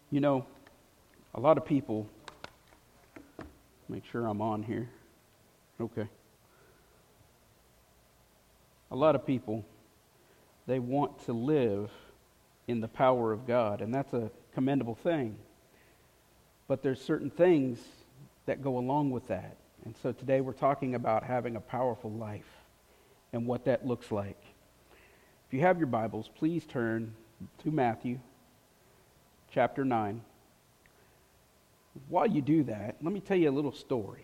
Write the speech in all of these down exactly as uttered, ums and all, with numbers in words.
You know, a lot of people, make sure I'm on here. Okay. A lot of people, they want to live in the power of God, and that's a commendable thing. But there's certain things that go along with that. And so today we're talking about having a powerful life and what that looks like. If you have your Bibles, please turn to Matthew chapter nine. While you do that, let me tell you a little story.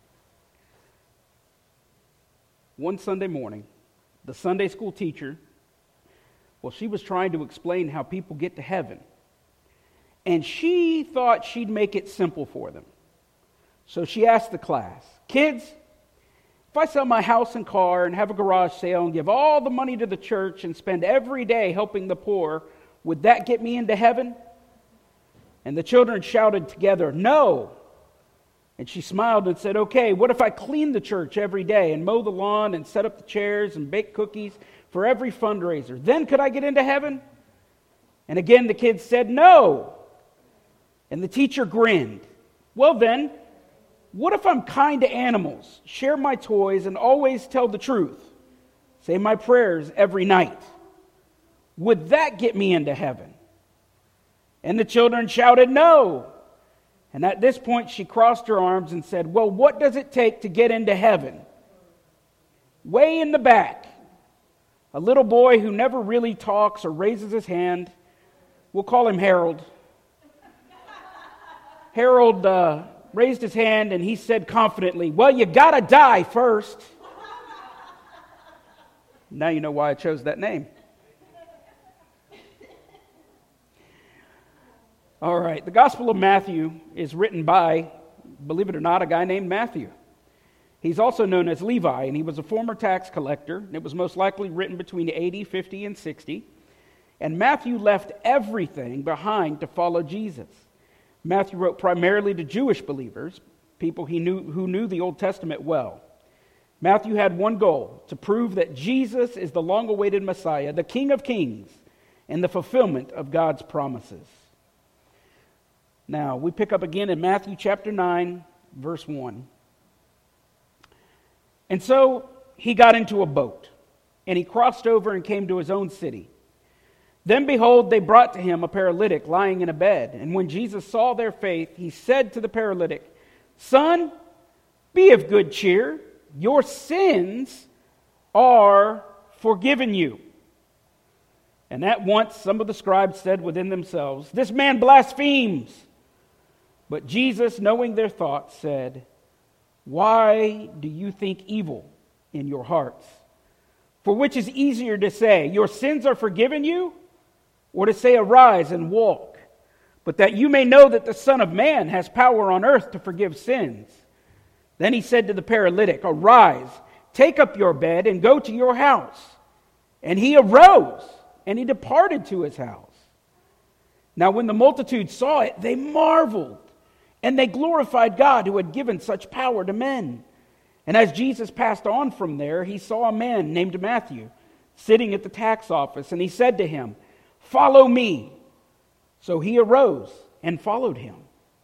One Sunday morning, the Sunday school teacher, well, she was trying to explain how people get to heaven. And she thought she'd make it simple for them. So she asked the class, "Kids, if I sell my house and car and have a garage sale and give all the money to the church and spend every day helping the poor, would that get me into heaven?" And the children shouted together, "No." And she smiled and said, "Okay, what if I clean the church every day and mow the lawn and set up the chairs and bake cookies for every fundraiser? Then could I get into heaven?" And again the kids said, "No." And the teacher grinned. "Well then, what if I'm kind to animals, share my toys, and always tell the truth, say my prayers every night? Would that get me into heaven?" And the children shouted, "No." And at this point she crossed her arms and said, "Well, what does it take to get into heaven?" Way in the back, a little boy who never really talks or raises his hand, we'll call him Harold. Harold uh, raised his hand and he said confidently, "Well, you gotta die first." Now you know why I chose that name. All right, the Gospel of Matthew is written by, believe it or not, a guy named Matthew. He's also known as Levi, and he was a former tax collector. It was most likely written between eighty, fifty, and sixty. And Matthew left everything behind to follow Jesus. Matthew wrote primarily to Jewish believers, people he knew who knew the Old Testament well. Matthew had one goal, to prove that Jesus is the long-awaited Messiah, the King of Kings, and the fulfillment of God's promises. Now, we pick up again in Matthew chapter nine, verse one. "And so he got into a boat, and he crossed over and came to his own city. Then behold, they brought to him a paralytic lying in a bed. And when Jesus saw their faith, he said to the paralytic, 'Son, be of good cheer. Your sins are forgiven you.' And at once some of the scribes said within themselves, 'This man blasphemes.' But Jesus, knowing their thoughts, said, 'Why do you think evil in your hearts? For which is easier to say, your sins are forgiven you, or to say, arise and walk? But that you may know that the Son of Man has power on earth to forgive sins.' Then he said to the paralytic, 'Arise, take up your bed and go to your house.' And he arose, and he departed to his house. Now when the multitude saw it, they marveled, and they glorified God who had given such power to men. And as Jesus passed on from there, he saw a man named Matthew sitting at the tax office, and he said to him, 'Follow me.' So he arose and followed him.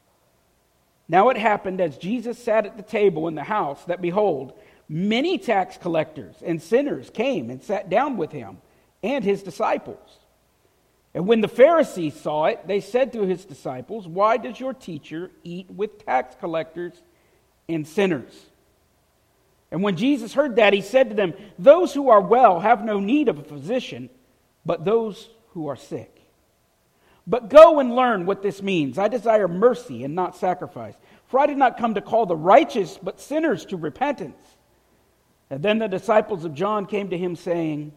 Now it happened as Jesus sat at the table in the house that, behold, many tax collectors and sinners came and sat down with him and his disciples. And when the Pharisees saw it, they said to his disciples, 'Why does your teacher eat with tax collectors and sinners?' And when Jesus heard that, he said to them, 'Those who are well have no need of a physician, but those who are sick. But go and learn what this means. I desire mercy and not sacrifice. For I did not come to call the righteous, but sinners to repentance.' And then the disciples of John came to him, saying,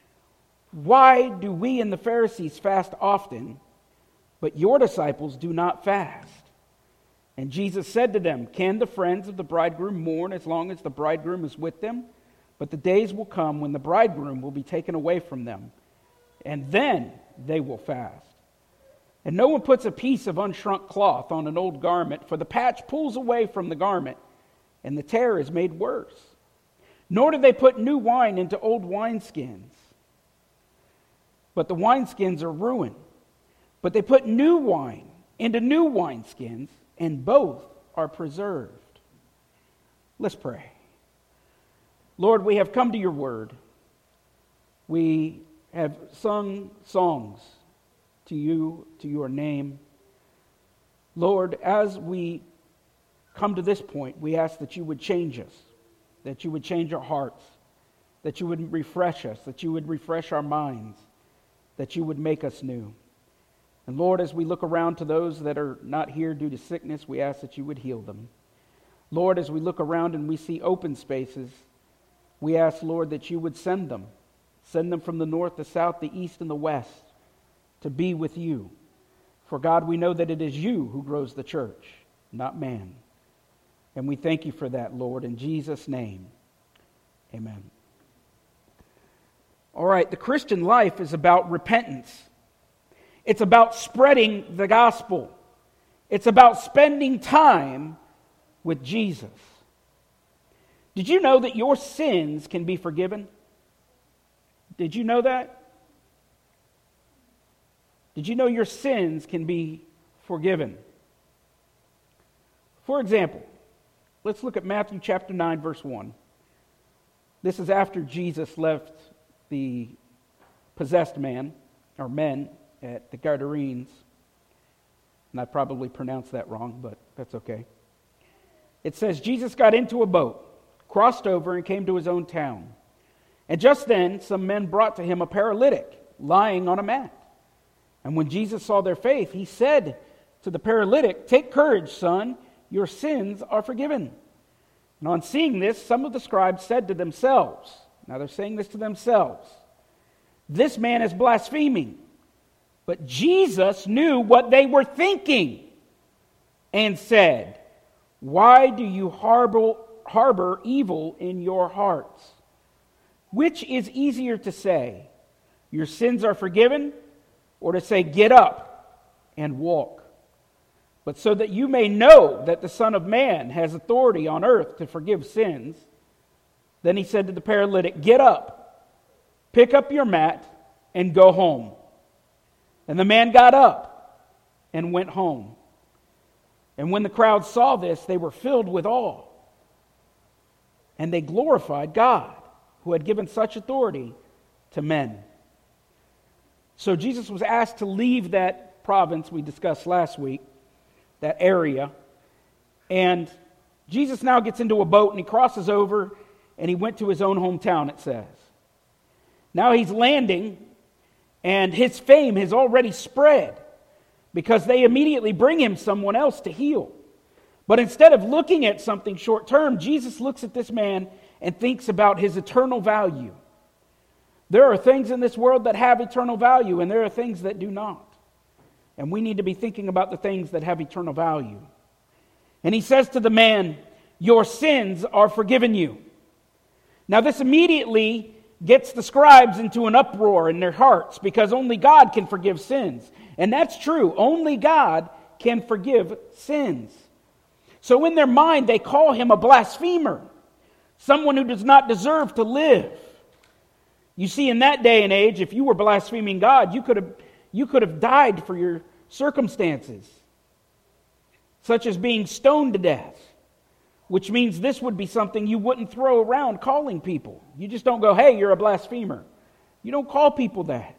'Why do we and the Pharisees fast often, but your disciples do not fast?' And Jesus said to them, 'Can the friends of the bridegroom mourn as long as the bridegroom is with them? But the days will come when the bridegroom will be taken away from them, and then they will fast. And no one puts a piece of unshrunk cloth on an old garment, for the patch pulls away from the garment, and the tear is made worse. Nor do they put new wine into old wineskins, but the wineskins are ruined. But they put new wine into new wineskins, and both are preserved. Let's pray. Lord, we have come to your word. We have sung songs to you, to your name. Lord, as we come to this point, we ask that you would change us, that you would change our hearts, that you would refresh us, that you would refresh our minds, that you would make us new. And Lord, as we look around to those that are not here due to sickness, we ask that you would heal them. Lord, as we look around and we see open spaces, we ask, Lord, that you would send them. Send them from the north, the south, the east, and the west to be with you. For God, we know that it is you who grows the church, not man. And we thank you for that, Lord, in Jesus' name. Amen. All right, the Christian life is about repentance. It's about spreading the gospel. It's about spending time with Jesus. Did you know that your sins can be forgiven? Did you know that? Did you know your sins can be forgiven? For example, let's look at Matthew chapter nine, verse one. This is after Jesus left the possessed man, or men, at the Gadarenes. And I probably pronounced that wrong, but that's okay. It says, Jesus got into a boat, crossed over, and came to his own town. And just then, some men brought to him a paralytic, lying on a mat. And when Jesus saw their faith, he said to the paralytic, "Take courage, son, your sins are forgiven." And on seeing this, some of the scribes said to themselves, now they're saying this to themselves, "This man is blaspheming." But Jesus knew what they were thinking and said, "Why do you harbor, harbor evil in your hearts? Which is easier to say, 'Your sins are forgiven,' or to say, 'Get up and walk'? But so that you may know that the Son of Man has authority on earth to forgive sins." Then he said to the paralytic, "Get up, pick up your mat, and go home." And the man got up and went home. And when the crowd saw this, they were filled with awe. And they glorified God, who had given such authority to men. So Jesus was asked to leave that province we discussed last week, that area. And Jesus now gets into a boat and he crosses over and he went to his own hometown, it says. Now he's landing and his fame has already spread because they immediately bring him someone else to heal. But instead of looking at something short term, Jesus looks at this man and thinks about his eternal value. There are things in this world that have eternal value, and there are things that do not. And we need to be thinking about the things that have eternal value. And he says to the man, "Your sins are forgiven you." Now this immediately gets the scribes into an uproar in their hearts because only God can forgive sins. And that's true. Only God can forgive sins. So in their mind, they call him a blasphemer, someone who does not deserve to live. You see, in that day and age, if you were blaspheming God, you could have, you could have died for your circumstances, such as being stoned to death, which means this would be something you wouldn't throw around calling people. You just don't go, "Hey, you're a blasphemer." You don't call people that.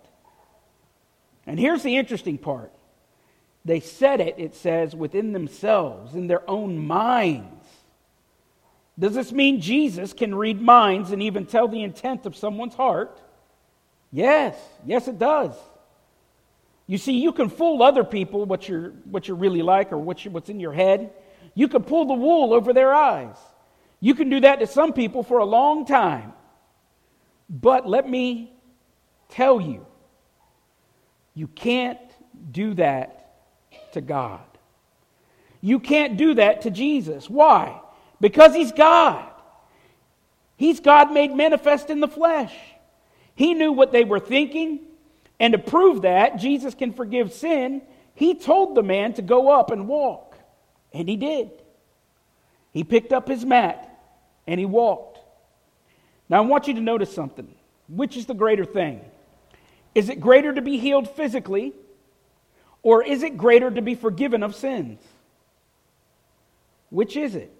And here's the interesting part. They said it, it says, within themselves, in their own minds. Does this mean Jesus can read minds and even tell the intent of someone's heart? Yes, yes it does. You see, you can fool other people what you're what you're really like or what you, what's in your head. You can pull the wool over their eyes. You can do that to some people for a long time. But let me tell you, you can't do that to God. You can't do that to Jesus. Why? Because he's God. He's God made manifest in the flesh. He knew what they were thinking. And to prove that Jesus can forgive sin, he told the man to go up and walk. And he did. He picked up his mat and he walked. Now I want you to notice something. Which is the greater thing? Is it greater to be healed physically? Or is it greater to be forgiven of sins? Which is it?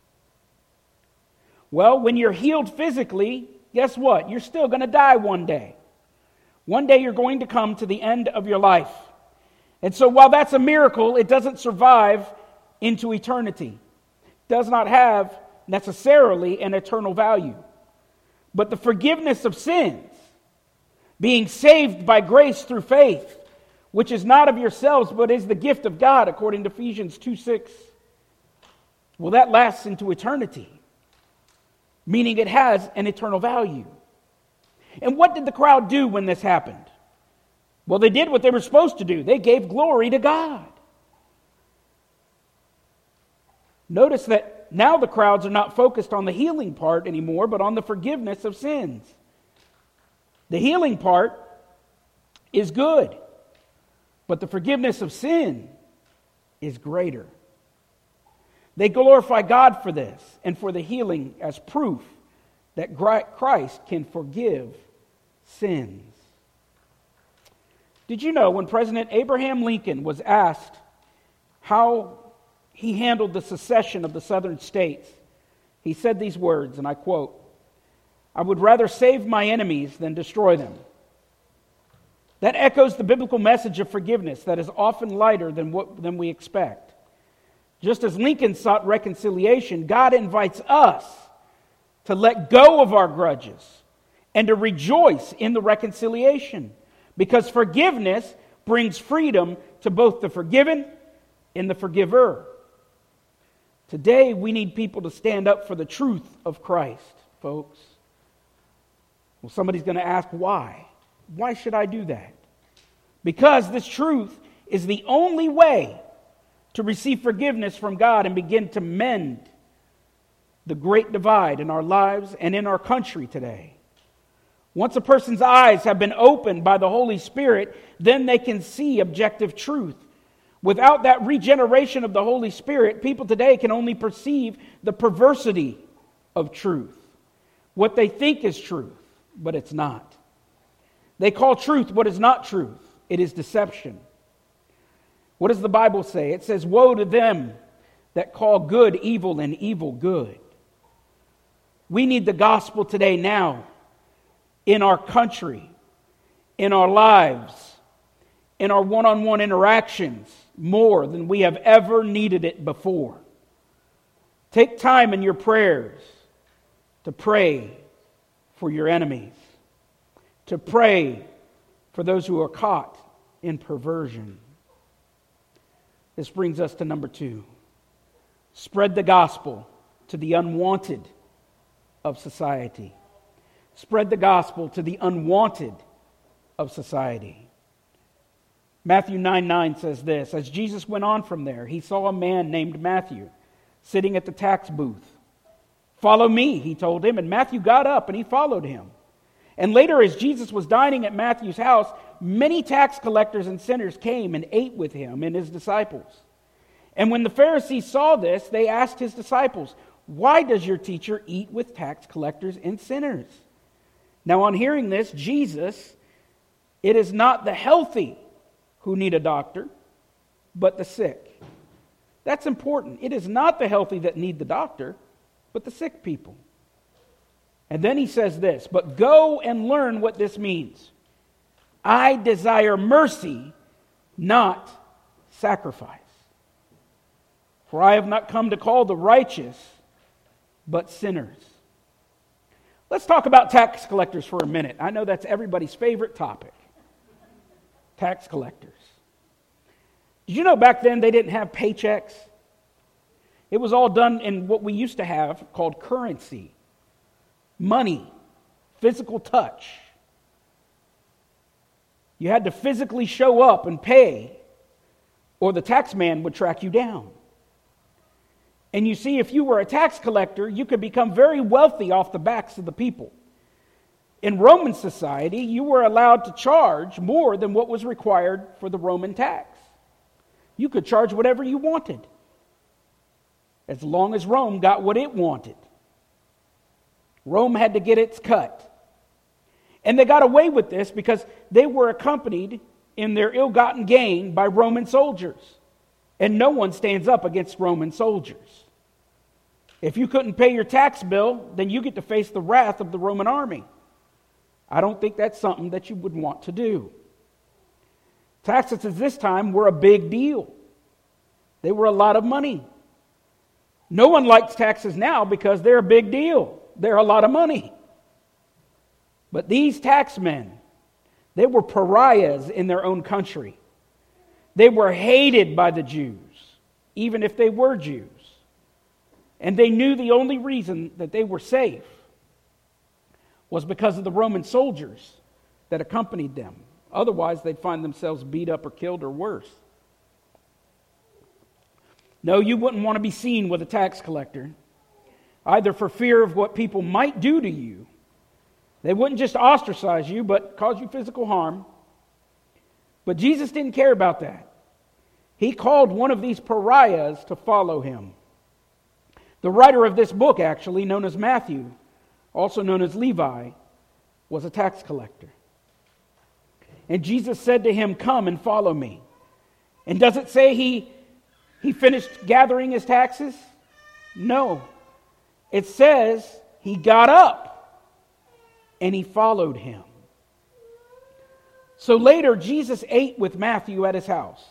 Well, when you're healed physically, guess what? You're still going to die one day. One day you're going to come to the end of your life. And so while that's a miracle, it doesn't survive into eternity. It does not have necessarily an eternal value. But the forgiveness of sins, being saved by grace through faith, which is not of yourselves, but is the gift of God, according to Ephesians two six. Well, that lasts into eternity, meaning it has an eternal value. And what did the crowd do when this happened? Well, they did what they were supposed to do. They gave glory to God. Notice that now the crowds are not focused on the healing part anymore, but on the forgiveness of sins. The healing part is good, but the forgiveness of sin is greater. They glorify God for this and for the healing as proof that Christ can forgive sins. Did you know when President Abraham Lincoln was asked how he handled the secession of the southern states, he said these words, and I quote, "I would rather save my enemies than destroy them." That echoes the biblical message of forgiveness that is often lighter than what than we expect. Just as Lincoln sought reconciliation, God invites us to let go of our grudges and to rejoice in the reconciliation, because forgiveness brings freedom to both the forgiven and the forgiver. Today, we need people to stand up for the truth of Christ, folks. Well, somebody's going to ask, why? Why should I do that? Because this truth is the only way to receive forgiveness from God and begin to mend the great divide in our lives and in our country today. Once a person's eyes have been opened by the Holy Spirit, then they can see objective truth. Without that regeneration of the Holy Spirit, people today can only perceive the perversity of truth. What they think is truth, but it's not. They call truth what is not truth. It is deception. What does the Bible say? It says, "Woe to them that call good evil and evil good." We need the gospel today now in our country, in our lives, in our one-on-one interactions more than we have ever needed it before. Take time in your prayers to pray for your enemies, to pray for those who are caught in perversion. This brings us to number two. Spread the gospel to the unwanted of society. Spread the gospel to the unwanted of society. Matthew nine nine says this, "As Jesus went on from there, he saw a man named Matthew sitting at the tax booth. 'Follow me,' he told him, and Matthew got up and he followed him. And later, as Jesus was dining at Matthew's house, many tax collectors and sinners came and ate with him and his disciples. And when the Pharisees saw this, they asked his disciples, 'Why does your teacher eat with tax collectors and sinners?' Now on hearing this, Jesus, 'It is not the healthy who need a doctor, but the sick.'" That's important. It is not the healthy that need the doctor, but the sick people. And then he says this, "But go and learn what this means. I desire mercy, not sacrifice. For I have not come to call the righteous, but sinners." Let's talk about tax collectors for a minute. I know that's everybody's favorite topic. Tax collectors. Did you know back then they didn't have paychecks? It was all done in what we used to have called currency. Money. Physical touch. You had to physically show up and pay, or the tax man would track you down. And you see, if you were a tax collector, you could become very wealthy off the backs of the people. In Roman society, you were allowed to charge more than what was required for the Roman tax. You could charge whatever you wanted, as long as Rome got what it wanted. Rome had to get its cut. And they got away with this because they were accompanied in their ill-gotten gain by Roman soldiers. And no one stands up against Roman soldiers. If you couldn't pay your tax bill, then you get to face the wrath of the Roman army. I don't think that's something that you would want to do. Taxes at this time were a big deal. They were a lot of money. No one likes taxes now because they're a big deal. They're a lot of money. But these taxmen, they were pariahs in their own country. They were hated by the Jews, even if they were Jews. And they knew the only reason that they were safe was because of the Roman soldiers that accompanied them. Otherwise, they'd find themselves beat up or killed or worse. No, you wouldn't want to be seen with a tax collector, either for fear of what people might do to you. They wouldn't just ostracize you, but cause you physical harm. But Jesus didn't care about that. He called one of these pariahs to follow him. The writer of this book, actually, known as Matthew, also known as Levi, was a tax collector. And Jesus said to him, "Come and follow me." And does it say he, he finished gathering his taxes? No. It says he got up and he followed him. So later, Jesus ate with Matthew at his house.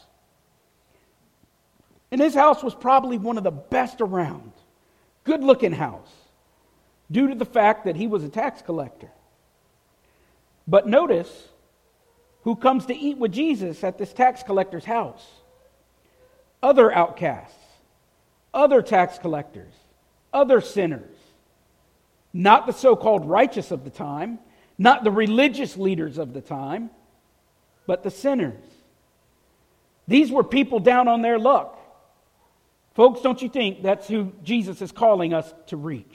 And his house was probably one of the best around. Good-looking house, due to the fact that he was a tax collector. But notice who comes to eat with Jesus at this tax collector's house. Other outcasts, other tax collectors, other sinners. Not the so-called righteous of the time, not the religious leaders of the time, but the sinners. These were people down on their luck. Folks, don't you think that's who Jesus is calling us to reach?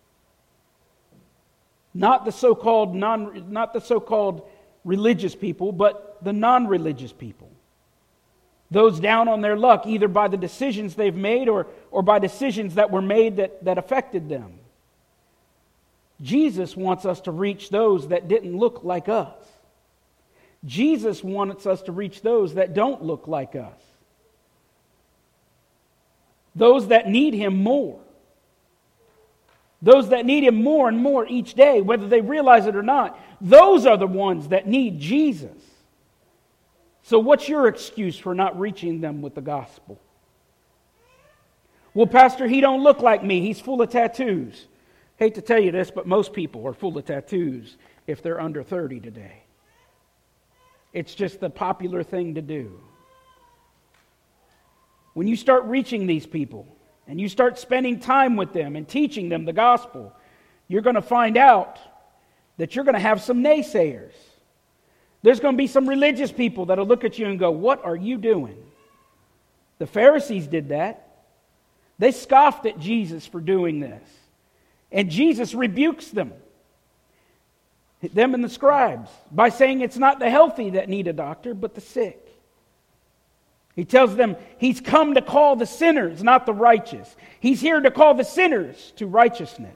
Not the so-called non, not the so-called religious people, but the non-religious people. Those down on their luck, either by the decisions they've made or, or by decisions that were made that, that affected them. Jesus wants us to reach those that didn't look like us. Jesus wants us to reach those that don't look like us. Those that need him more. Those that need him more and more each day, whether they realize it or not. Those are the ones that need Jesus. So what's your excuse for not reaching them with the gospel? Well, Pastor, he don't look like me. He's full of tattoos. Hate to tell you this, but most people are full of tattoos if they're under thirty today. It's just the popular thing to do. When you start reaching these people and you start spending time with them and teaching them the gospel, you're going to find out that you're going to have some naysayers. There's going to be some religious people that'll look at you and go, "What are you doing?" The Pharisees did that. They scoffed at Jesus for doing this. And Jesus rebukes them, them and the scribes, by saying it's not the healthy that need a doctor, but the sick. He tells them he's come to call the sinners, not the righteous. He's here to call the sinners to righteousness.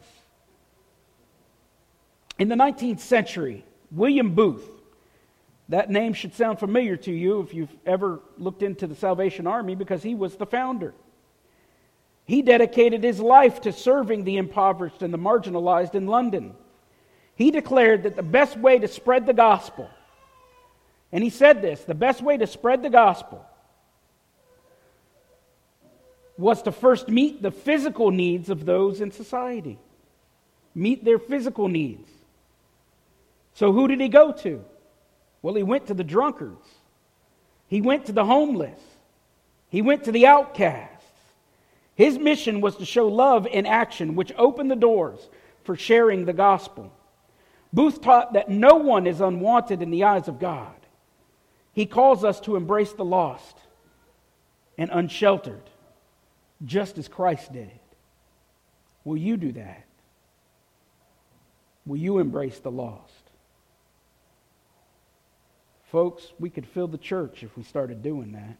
In the nineteenth century, William Booth, that name should sound familiar to you if you've ever looked into the Salvation Army, because he was the founder. He dedicated his life to serving the impoverished and the marginalized in London. He declared that the best way to spread the gospel, and he said this, the best way to spread the gospel was to first meet the physical needs of those in society. Meet their physical needs. So who did he go to? Well, he went to the drunkards. He went to the homeless. He went to the outcasts. His mission was to show love in action, which opened the doors for sharing the gospel. Booth taught that no one is unwanted in the eyes of God. He calls us to embrace the lost and unsheltered, just as Christ did. Will you do that? Will you embrace the lost? Folks, we could fill the church if we started doing that.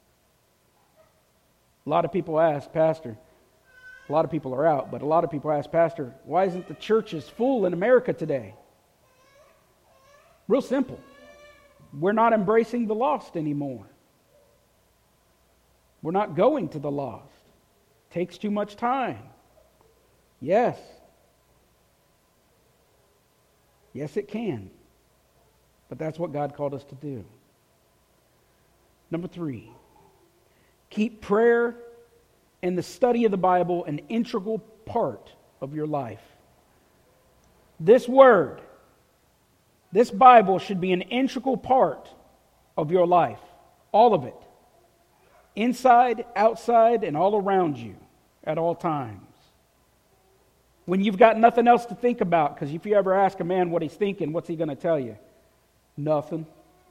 A lot of people ask, Pastor, a lot of people are out, but a lot of people ask, Pastor, why isn't the church as full in America today? Real simple. we're not embracing the lost anymore. We're not going to the lost. It takes too much time. Yes. Yes, it can. But that's what God called us to do. Number three, keep prayer and the study of the Bible an integral part of your life. This word, this Bible should be an integral part of your life. All of it. Inside, outside, and all around you at all times. When you've got nothing else to think about, because if you ever ask a man what he's thinking, what's he going to tell you? Nothing.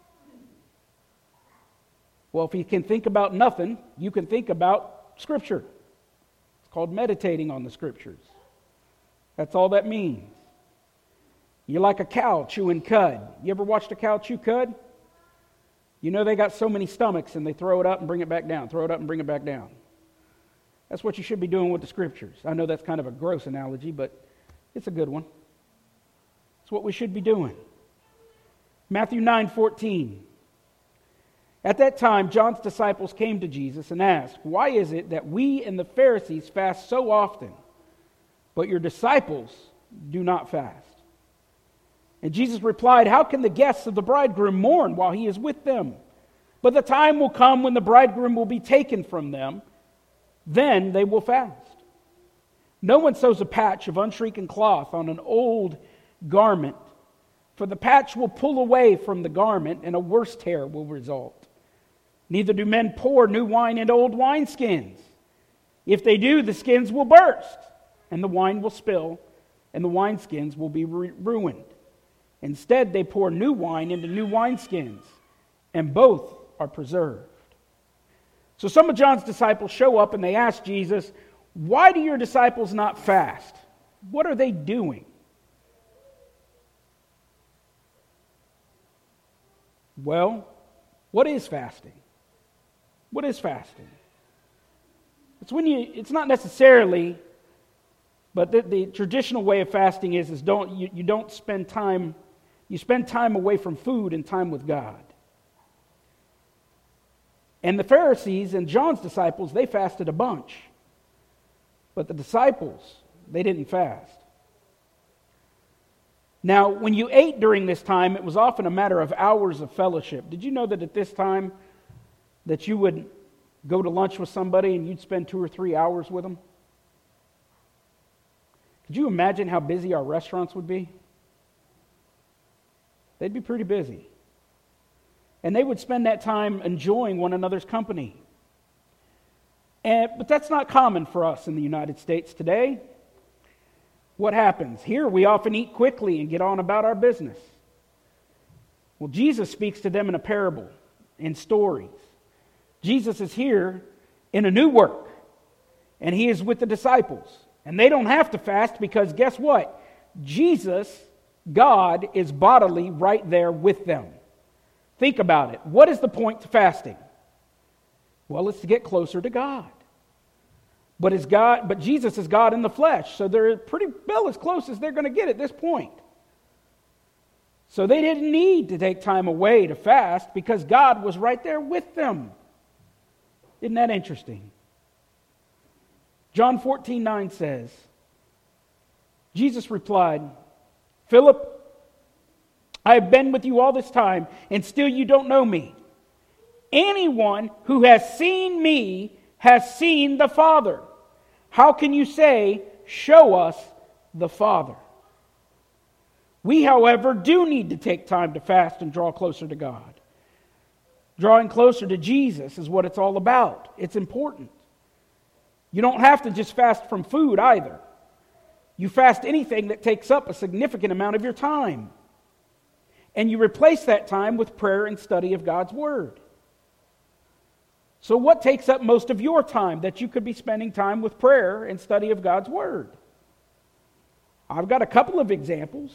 Well, if he can think about nothing, you can think about Scripture. It's called meditating on the Scriptures. That's all that means. You're like a cow chewing cud. You ever watched a cow chew cud? You know they got so many stomachs and they throw it up and bring it back down, throw it up and bring it back down. That's what you should be doing with the Scriptures. I know that's kind of a gross analogy, but it's a good one. It's what we should be doing. Matthew nine fourteen. At that time, John's disciples came to Jesus and asked, "Why is it that we and the Pharisees fast so often, but your disciples do not fast?" And Jesus replied, "How can the guests of the bridegroom mourn while he is with them? But the time will come when the bridegroom will be taken from them. Then they will fast. No one sews a patch of unshrunken cloth on an old garment, for the patch will pull away from the garment, and a worse tear will result. Neither do men pour new wine into old wineskins. If they do, the skins will burst, and the wine will spill, and the wineskins will be ru- ruined. Instead, they pour new wine into new wineskins, and both are preserved." So some of John's disciples show up and they ask Jesus, "Why do your disciples not fast? What are they doing?" Well, what is fasting? What is fasting? It's when you, it's not necessarily, but the, the traditional way of fasting is, is don't you, you don't spend time, you spend time away from food and time with God. And the Pharisees and John's disciples, they fasted a bunch. But the disciples, they didn't fast. Now, when you ate during this time, it was often a matter of hours of fellowship. Did you know that at this time, that you would go to lunch with somebody and you'd spend two or three hours with them? Could you imagine how busy our restaurants would be? They'd be pretty busy. And they would spend that time enjoying one another's company. And, but that's not common for us in the United States today. What happens? Here we often eat quickly and get on about our business. Well, Jesus speaks to them in a parable, in stories. Jesus is here in a new work, and he is with the disciples. And they don't have to fast because guess what? Jesus, God, is bodily right there with them. Think about it. What is the point to fasting? Well, it's to get closer to God. But is God, but Jesus is God in the flesh, so they're pretty well as close as they're going to get at this point. So they didn't need to take time away to fast because God was right there with them. Isn't that interesting? John fourteen nine says, Jesus replied, "Philip, I have been with you all this time, and still you don't know me. Anyone who has seen me has seen the Father. How can you say, 'Show us the Father'?" We, however, do need to take time to fast and draw closer to God. Drawing closer to Jesus is what it's all about. It's important. You don't have to just fast from food either. You fast anything that takes up a significant amount of your time. And you replace that time with prayer and study of God's Word. So what takes up most of your time that you could be spending time with prayer and study of God's Word? I've got a couple of examples.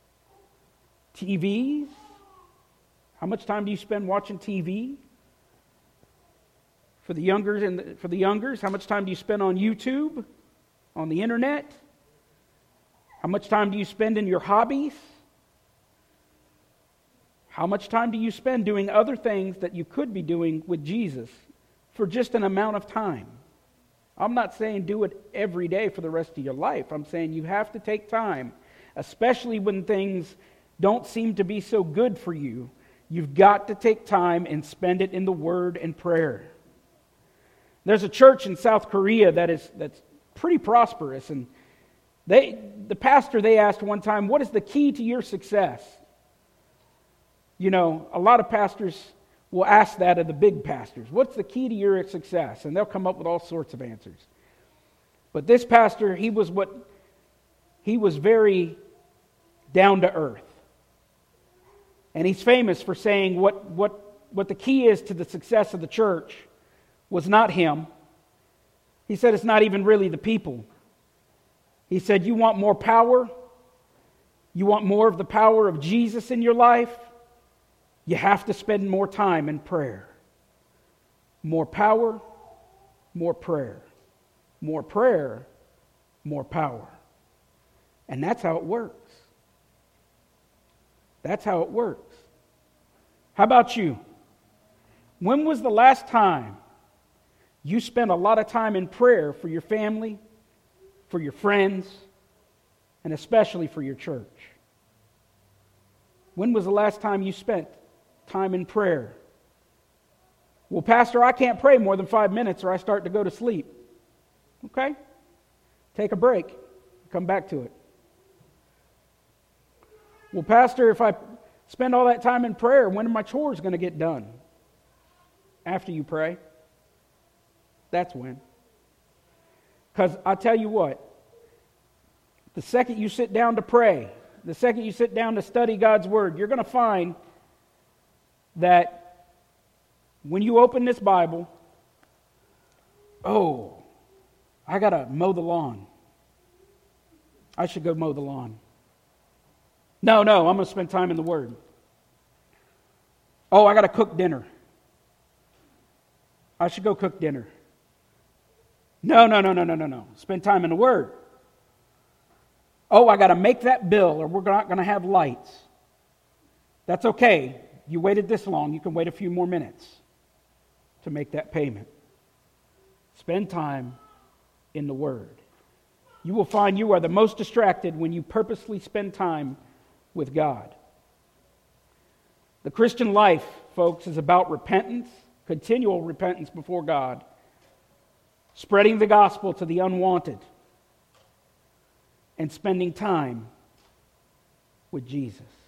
T Vs. How much time do you spend watching T V? For the youngers and the, for the youngers, how much time do you spend on YouTube, on the internet? How much time do you spend in your hobbies? How much time do you spend doing other things that you could be doing with Jesus for just an amount of time? I'm not saying do it every day for the rest of your life. I'm saying you have to take time, especially when things don't seem to be so good for you. You've got to take time and spend it in the Word and prayer. There's a church in South Korea that is that's pretty prosperous, and they the pastor they asked one time, "What is the key to your success?" You know, a lot of pastors will ask that of the big pastors. What's the key to your success? And they'll come up with all sorts of answers. But this pastor, he was what he was very down to earth. And he's famous for saying what, what, what the key is to the success of the church was not him. He said it's not even really the people. He said, you want more power? You want more of the power of Jesus in your life? You have to spend more time in prayer. More power, more prayer. More prayer, more power. And that's how it works. That's how it works. How about you? When was the last time you spent a lot of time in prayer for your family, for your friends, and especially for your church? When was the last time you spent time in prayer? Well, Pastor, I can't pray more than five minutes or I start to go to sleep. Okay? Take a break. Come back to it. Well, Pastor, if I spend all that time in prayer, when are my chores going to get done? After you pray. That's when. Because I tell you what, the second you sit down to pray, the second you sit down to study God's Word, you're going to find that when you open this Bible, oh, I got to mow the lawn. I should go mow the lawn. No, no, I'm going to spend time in the Word. Oh, I got to cook dinner. I should go cook dinner. No, no, no, no, no, no, no. Spend time in the Word. Oh, I got to make that bill or we're not going to have lights. That's okay. You waited this long, you can wait a few more minutes to make that payment. Spend time in the Word. You will find you are the most distracted when you purposely spend time with God. The Christian life, folks, is about repentance, continual repentance before God, spreading the gospel to the unwanted, and spending time with Jesus.